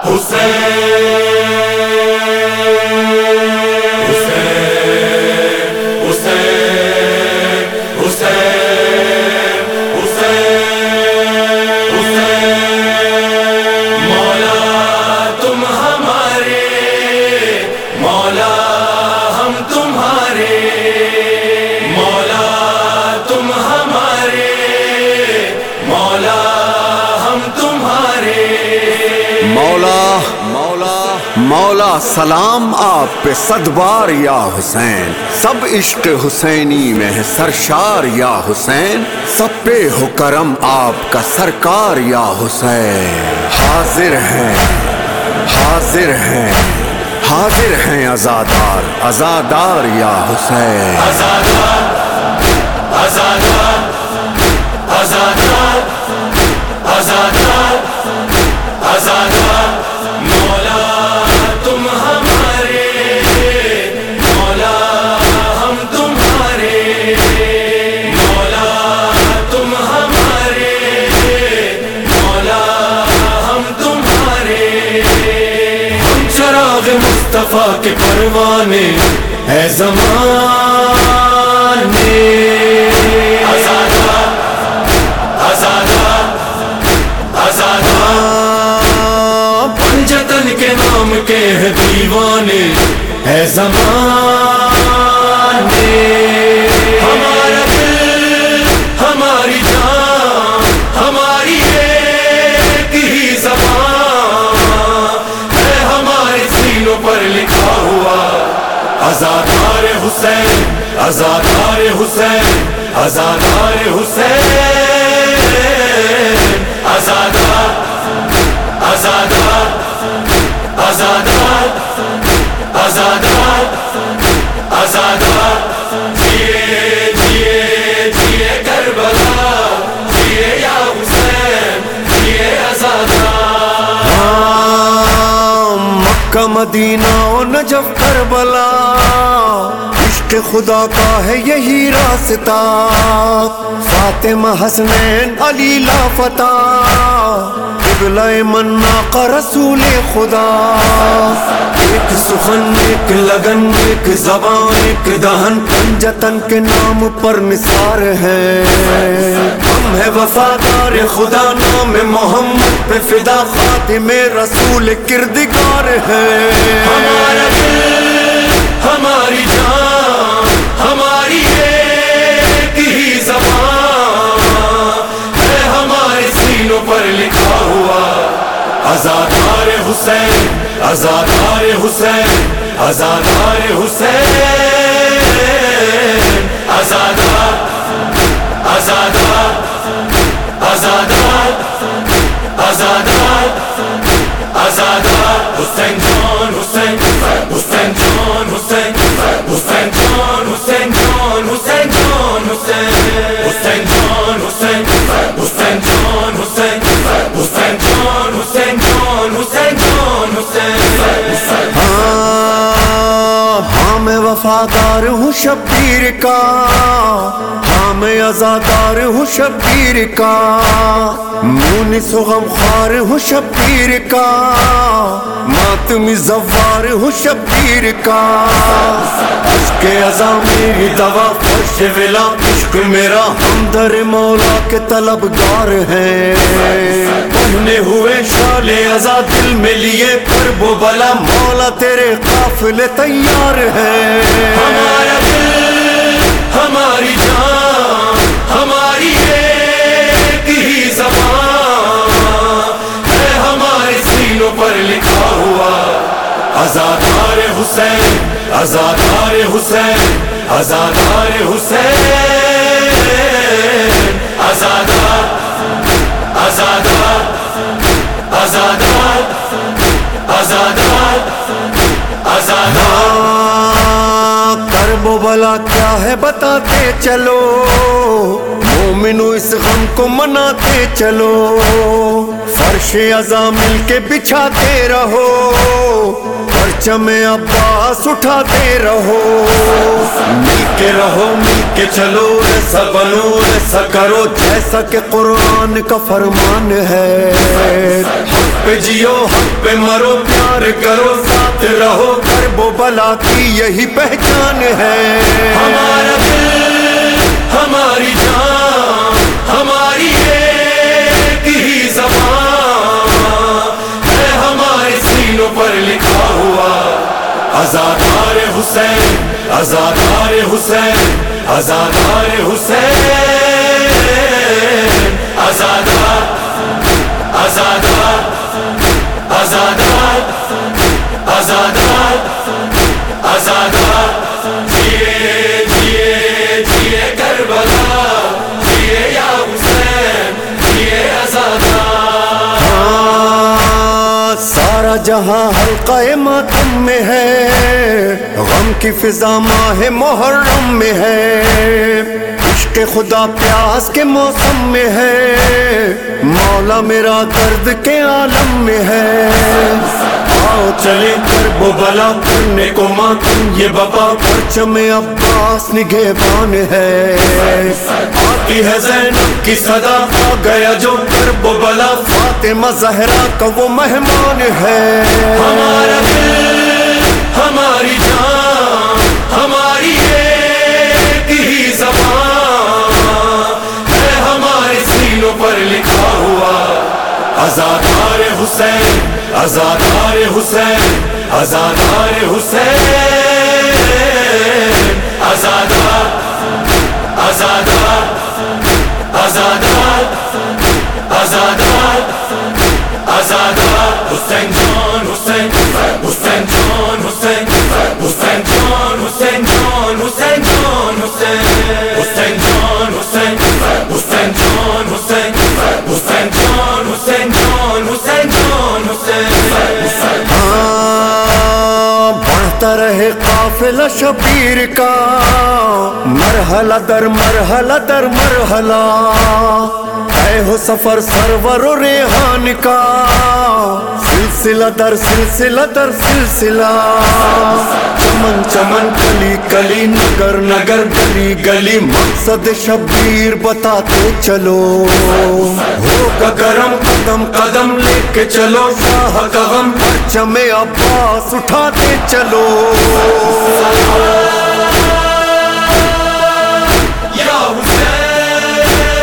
مولا سلام آپ پہ صد بار یا حسین، سب عشق حسینی میں ہے سرشار یا حسین، سب پہ ہو کرم آپ کا سرکار یا حسین۔ حاضر ہیں حاضر ہیں حاضر ہیں عزادار عزادار یا حسین۔ عزادار عزادار عزادار عزادار عزادار، مولا تم ہمارے، مولا ہم تمہارے، مولا تم ہمارے، مولا ہم تمہارے، ہم چراغ مصطفیٰ کے پروانے ہے زمانے۔ عزادار عزادار عزادار، پنجتن کے نام کے ہے دیوانے ہے زمانے۔ ہمارا دل ہماری جان ہماری ایک ہی زبان ہے، ہمارے سینوں پر لکھا ہوا عزادار حسین، عزادار حسین، عزادار حسین، عزادار عزادار عزادار عزادار عزادار، جیے جیے جیے کربلا، جیے یا حسین، جیے عزادار۔ مکہ مدینہ و نجف کربلا، عشق خدا کا ہے یہی راستہ، فاطمہ حسنین علی لافتہ، قبلہ منا کا رسول خدا، ایک سخن ایک لگن ایک زبان ایک دہن، پنجتن کے نام پر نثار ہے، ہم ہے وفادار خدا، نام محمد پہ فدا، خاتم رسول کردگار ہے۔ ہمارا دل ہماری جان ہماری ایک ہی زبان ہے، ہمارے سینوں پر لکھا ہوا عزادار حسین، عزادار حسین، عزادار حسین، عزادار عزادار عزادار عزادار عزادار، حسین جان حسین، حسین جان حسین، حسین جان حسین جان، حسین جان حسین، حسین جان حسین، حسین جان حسین، حسین جان حسین جان، حسین جان حسین۔ ہاں میں وفادار ہوں شبیر کا، ہاں میں عزادار ہوں شبیر کا، مونس و غمخوار ہوں شبیر کا، ماتمی زوار ہوں شبیر کا، عشق ازاں میری دوا، فرش ولا عشق میرا، ہمدر مولا کے طلبگار ہیں، پہنے ہوئے شال ازاں دل میں لیے کرب و بلا، مولا تیرے قافلے تیار ہیں۔ ہمارا دل ہماری جان ہماری ایک ہی زبان ہے، ہمارے سینوں پر لکھا ہوا عزادار حسین، عزادار حسین، عزادار حسین، عزادار عزادار عزادار عزادار عزادار۔ کرب و بلا کیا ہے بتاتے چلو، مومنو اس غم کو مناتے چلو، فرش ازاں مل کے بچھاتے رہو، परचम अब्बास उठाते रहो, मिल के चलो, ऐसा बनो ऐसा करो जैसा कि कुरान का फरमान है। हक पे जियो हक पे मरो, प्यार करो साथ रहो, करबो बला की यही पहचान है। हमारा दिल हमारी जान हमारी एक ही ज़बान है, हमारे सीनों पर लिखा हुआ आज़ादार हुसैन, आज़ादार हुसैन, आज़ादार हुसैन, आज़ादार आज़ादार आज़ादार आज़ादार आज़ादार। जिए जिए जिए करबला, जिए या हुसैन, जिए आज़ादार। हाँ, सारा जहां हल्क़े मातम में है, गम की फिजा माह मुहर्रम में है, इश्क़ खुदा प्यास के मौसम में है, मौला मेरा दर्द के आलम में है। आओ चले करबो बला करने को मातम ये बाबा, परचम अब्बास निगहबान है। आती है ज़ैनब की सदा, आ गया जो करबो बला, फातिमा ज़हरा का वो मेहमान है। हमारा दिल हमारी जान हमारी एक ही ज़बान है, हमारे सीनों पर लिखा हुआ आज़ादार हुसैन, आज़ादार हुसैन, आज़ादार हुसैन, आज़ादार आज़ादार आज़ादार आज़ादार आज़ादार। हुसैन जान हुसैन, हुसैन जान हुसैन, हुसैन जान हुसैन जान हुसैन जान हुसैन, हुसैन जान हुसैन, हुसैन जान हुसैन, हुसैन जान हुसैन जान हुसैन जान हुसैन। हाँ, बढ़ता रहे काफिला शबीर का, मरहला दर मरहला दर मरहला, तय हो सफर सरवर और रेहान का, सिलसिला दर सिलसिला, चमन चमन कली कली, नगर नगर गली गली, मकसद शबीर बताते चलो, होगा करम कदम कदम लेके चलो, शाह का गम परचम अब्बास उठाते चलो। या हुसैन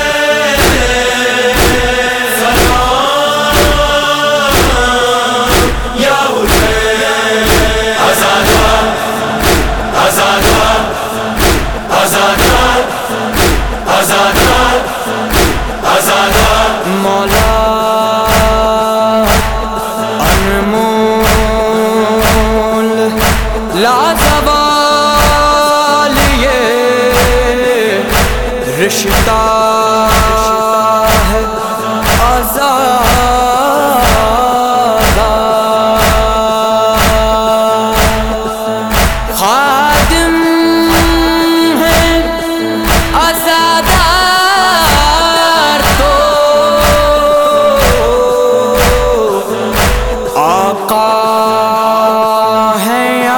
सलाम, या हुसैन आज़ादार आज़ादार आज़ादार आज़ादार आज़ादार। मौला लाज़वाल ये रिश्ता है आज़ादा, खादिम है आज़ादार तो आका है या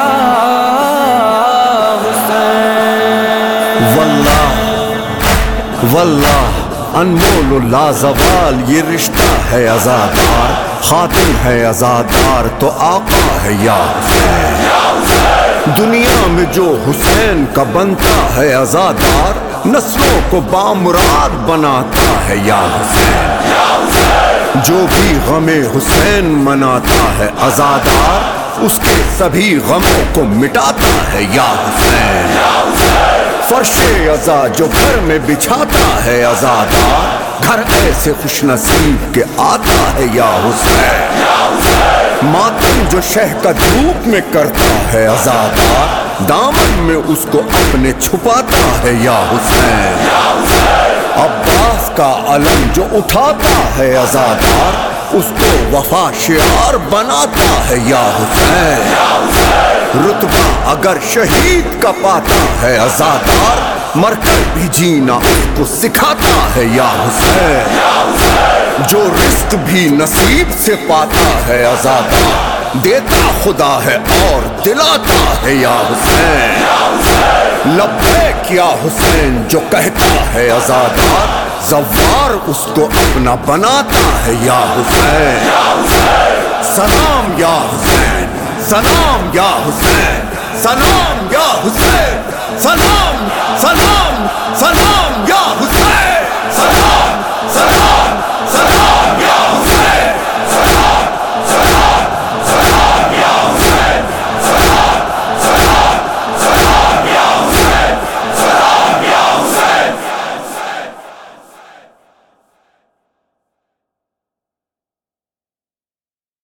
वल्लाह अनमोल लाज़वाल ये रिश्ता है आज़ादार, खातिम है आज़ादार तो आका है या हुसैन। दुनिया में जो हुसैन का बनता है आज़ादार, नस्लों को बामुराद बनाता है या हुसैन। जो भी गमे हुसैन मनाता है आज़ादार, उसके सभी गमों को मिटाता है या हुसैन। फर्शे अज़ा जो घर में बिछाता है आज़ादार, घर ऐसे खुशनसीब के आता है या हुसैन। मातम जो शह का धूप में करता है आज़ादार, दामन में उसको अपने छुपाता है या हुसैन। अब्बास का अलम जो उठाता है आज़ादार, उसको वफा शियार बनाता है या हुसैन। रुतबा अगर शहीद का पाता है आज़ादार, मरकर भी जीना उसको सिखाता है या हुसैन। जो रिस्क भी नसीब से पाता है आज़ादार, دیتا خدا ہے اور دلاتا ہے یا حسین. لبیک یا حسین جو کہتا ہے آزادار, زوار اس کو اپنا بناتا ہے یا حسین. سلام یا حسین, سلام یا حسین, سلام یا حسین, سلام سلام سلام یا حسین.